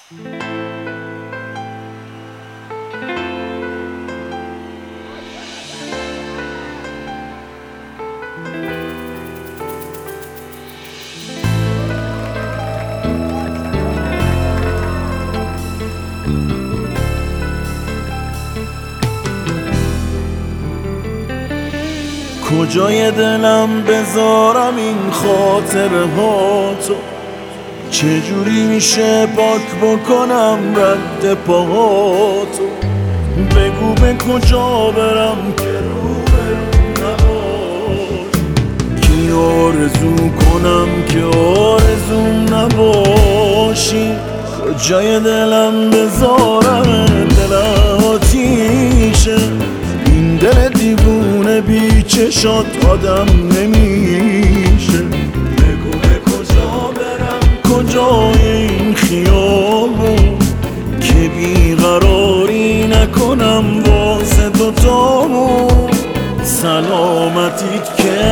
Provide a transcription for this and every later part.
کجای دلم بذارم این خاطره ها تو؟ چجوری میشه پاک بکنم رد پاهاتو؟ بگو به کجا برم که روبرو نباش، کی آرزو کنم که آرزوم نباشی. کجای دلم بذارم دل آتیشه، این دل دیوونه بی چشات آدم نمیشه. بگو به کجا برم، کجای این خیابون که بیقراری نکنم واسه دوتامون. سلامتیت که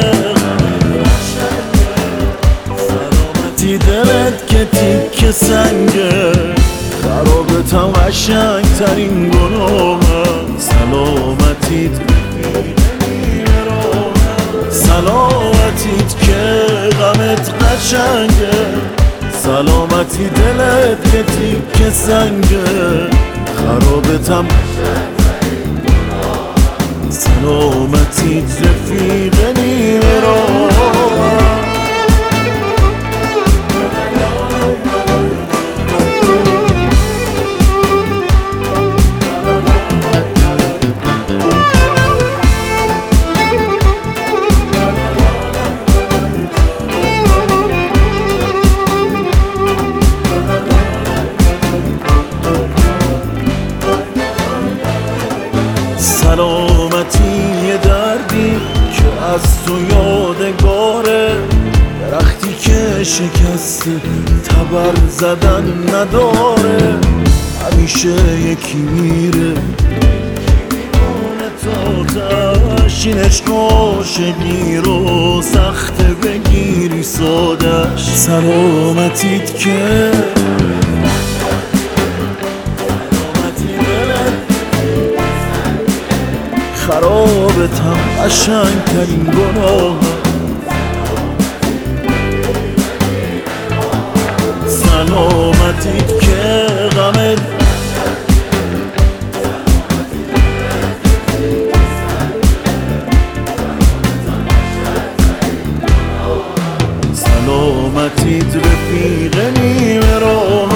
سلامتی دلت که تیک سنگه، خرابتم قشنگ ترین گناهم. سلامتیت سلامتیت که غمت قشنگه، سلامتی دلت که تیک سنگه، خرابتم سلامتیت رفیق نیمه راهم. سلامتی یه دردی که از تو یادگاره، درختی که شکسته تبر زدن نداره. همیشه یکی میره تا تشین عشق عاشقی رو سخته بگیری سادش. سلامتیت که خرابتم قشنگ ترین گناهم. سلامتیت که غمت سلامتیت رفیق نیمه راهم.